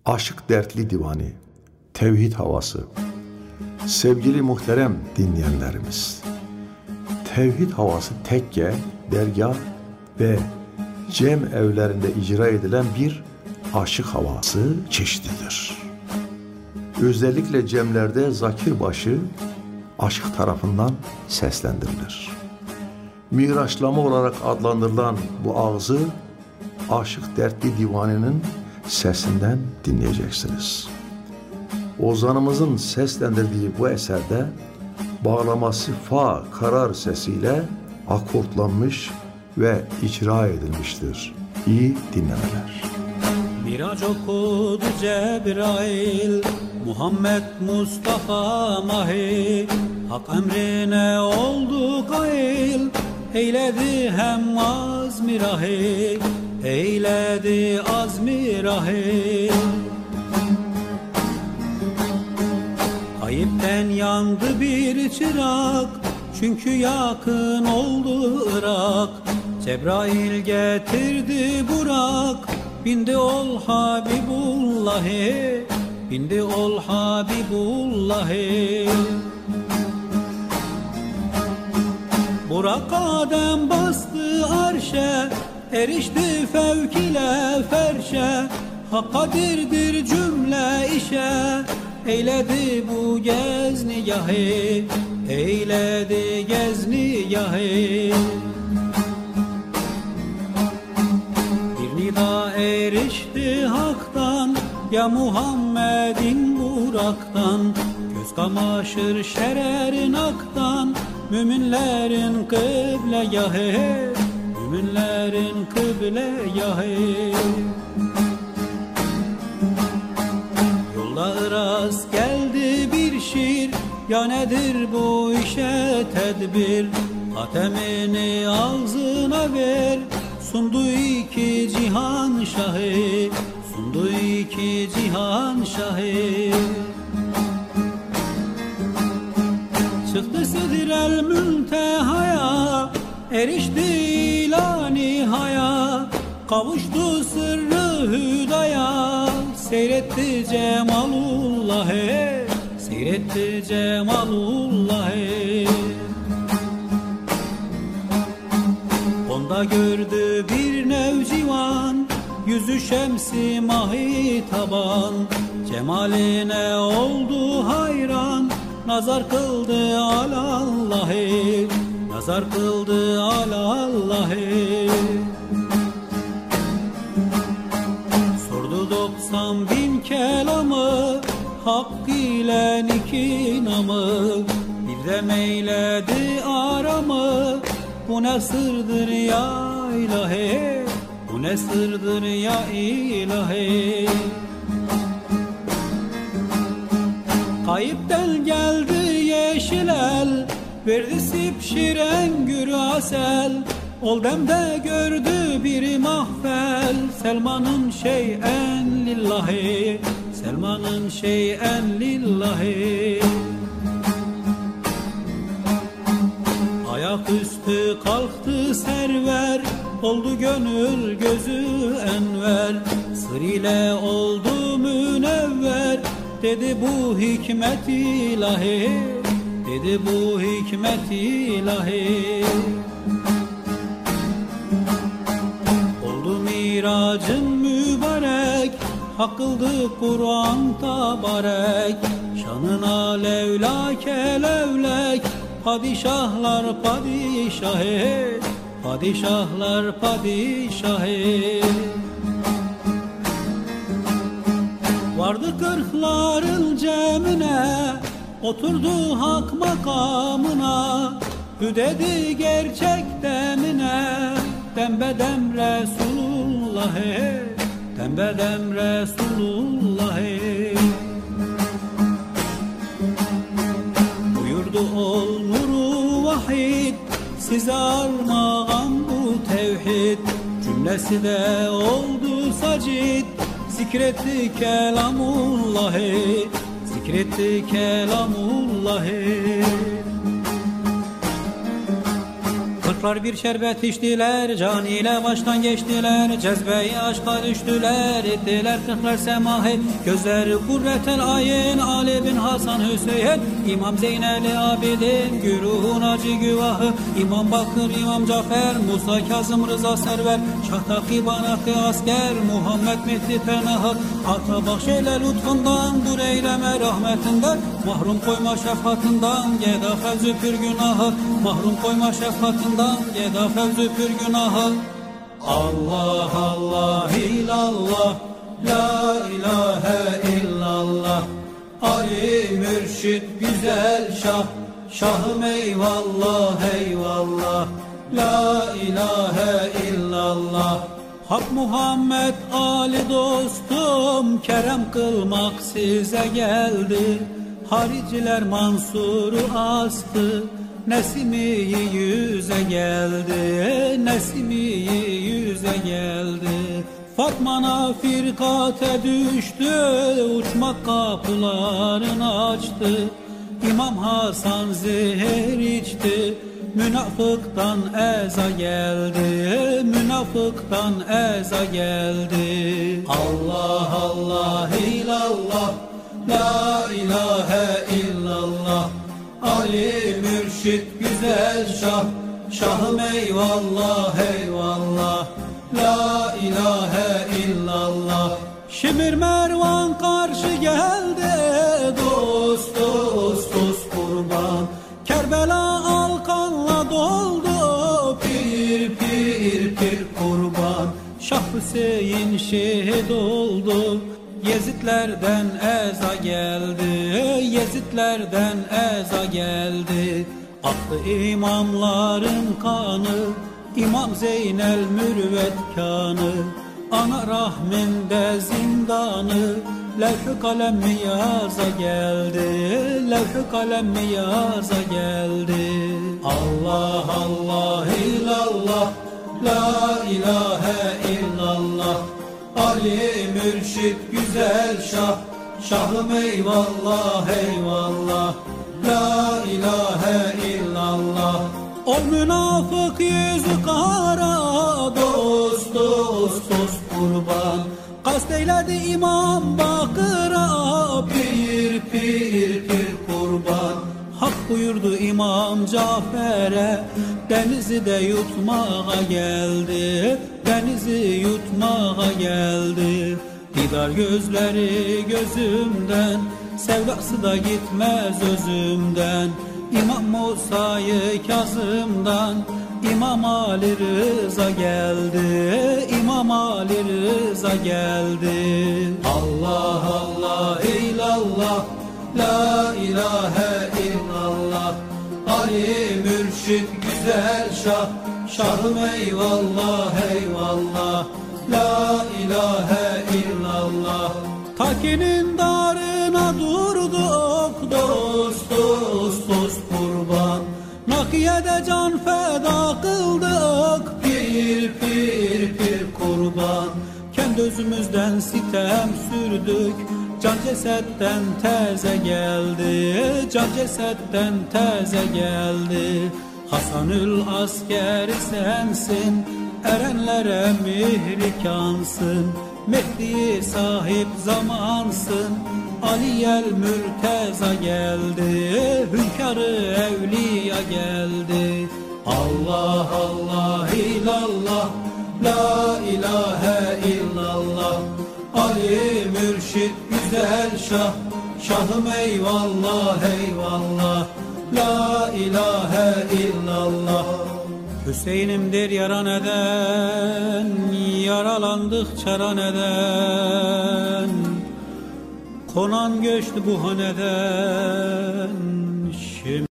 Aşık Dertli Divani, Tevhid Havası. Sevgili muhterem dinleyenlerimiz, Tevhid Havası tekke, dergah ve cem evlerinde icra edilen bir aşık havası çeşididir. Özellikle cemlerde zakirbaşı aşık tarafından seslendirilir. Miraçlama olarak adlandırılan bu ağzı Aşık Dertli Divani'nin sesinden dinleyeceksiniz. Ozanımızın seslendirdiği bu eserde bağlaması fa karar sesiyle akortlanmış ve icra edilmiştir. İyi dinlemeler. Miraç okudu Cebrail, Muhammed Mustafa Mahir, Hak emrine oldu kail, eyledi hem azmi rahil, eyledi azmi rahil. Ayıpten yandı bir çırak, çünkü yakın oldu Irak. Cebrail getirdi Burak, bindi ol Habibullah'e, bindi ol Habibullah'e. Burak adem bastı arşe, erişti fevk ile ferşe. Hakkadirdir cümle işe, eyledi bu geznigahı, eyledi geznigahı. Bir nida erişti haktan, ya Muhammed'in Burak'tan. Göz kamaşır şererin aktan, müminlerin kıblegahı, müminlerin kıblegahı. Yolda rast geldi bir şir, ya nedir bu işe tedbir? Hatemini ağzına ver, sundu iki cihan şahı, sundu iki cihan şahı. Çıktı Sidrel Münteha'ya, erişti ila nihaya, kavuştu sırrı hüdaya, seyretti Cemalullah'ı, seyretti Cemalullah'ı. Onda gördü bir nevcivan, yüzü şemsi mahi taban. Cemaline oldu hayran, nazar kıldı alallahı, nazar kıldı alallahı. Sordu 90.000 kelamı, hak ile iki namı. Bir de meyledi aramı, bu ne sırdır ya ilahi, bu ne sırdır ya ilahi. Kayıpten geldi yeşil el, verdi sipşir engür asel. Ol demde gördü bir mahfel, Selman'ın şeyen lillahi, Selman'ın şeyen lillahi. Ayaküstü kalktı server, oldu gönül gözü enver. Sır ile oldu münevver, dedi bu hikmet ilahi, dedi bu hikmet ilahi. Oldu miracın mübarek, hak kıldı Kur'an tabarek. Şanına levlake levlek, padişahlar padişahı, padişahlar padişahı. Vardı kırkların cemine, oturdu hak makamına. Hüdedi gerçek demine, dembedem Resulullah'ı, dembedem Resulullah'ı. Buyurdu ol nuru vahid, size armağan bu tevhid. Cümlesi de oldu sacid, zikretti kelamullahı, zikretti kelamullahı. Kırklar bir şerbet içtiler, can ile baştan geçtiler, cezbeyi aşka düştüler, ettiler kırklar semahi, gözleri kurretel ayin, Ali bin Hasan Hüseyin, İmam Zeynel-i Abidin, güruhun acı güvahı, İmam Bakır, İmam Cafer, Musa Kazım Rıza Server, Şah Takiban Akı Asker, Muhammed Mehdi Penahı, ata bahşeyle lütfundan, dur eyleme rahmetinden, mahrum koyma şefkatinden, geda fevzü pür günahı, mahrum koyma şefkatinden, geda fevzü pür günahı. Allah Allah illallah, la ilahe illallah, Ali mürşid güzel şah, şahım eyvallah eyvallah, la ilahe illallah. Hak Muhammed Ali dostum, kerem kılmak size geldi, hariciler Mansur'u astı, Nesimi yüze geldi, Nesimi yüze geldi. Fatma'na firkate düştü, uçmak kapılarını açtı. İmam Hasan zehir içti, münafıktan eza geldi, münafıktan eza geldi. Allah Allah illallah, la ilahe illallah, Ali mürşid güzel şah, şahım eyvallah eyvallah, la ilahe illallah. Şimir Mervan karşı geldi, dost dost dost kurban, Kerbela alkanla doldu, pir pir pir kurban, Şah Hüseyin şehit oldu, Yezidlerden eza geldi, Yezidlerden eza geldi. Aktı imamların kanı, İmam Zeynel mürvet kanı, ana rahminde zindanı, levh-i kalem miyaza geldi, levh-i kalem miyaza geldi. Allah Allah illallah, la ilahe illallah, Ali mürşid güzel şah, şahım eyvallah eyvallah, la ilahe illallah. O münafık yüzü kara, dost dost dost kurban, kast eyledi İmam Bakır'a, pir pir pir kurban. Hak buyurdu İmam Cafer'e, denizi de yutmağa geldi, denizi yutmağa geldi. Didar gözleri gözümden, sevdası da gitmez özümden. İmam Musa'yı Kazım'dan, İmam Ali Rıza geldi, İmam Ali Rıza geldi. Allah Allah illallah, la ilahe illallah, Ali mürşid güzel şah, şahım eyvallah eyvallah, la ilahe illallah. Takinin darına durduk, dost dost dost kurban, nakiyede can feda kıldık, pir pir pir kurban. Kendi özümüzden sitem sürdük, can cesetten teze geldi, can cesetten teze geldi. Hasanül askeri sensin, erenlere mihrikansın, Mehdi sahip zamansın, Aliyel Mürteza geldi, hünkârı evliya geldi. Allah Allah illallah, la ilahe illallah, Ali mürşid güzel şah, şahım eyvallah eyvallah, la ilahe illallah. Hüseyin'imdir yara neden, yaralandık çara neden, konan göçtü bu haneden. Şimdi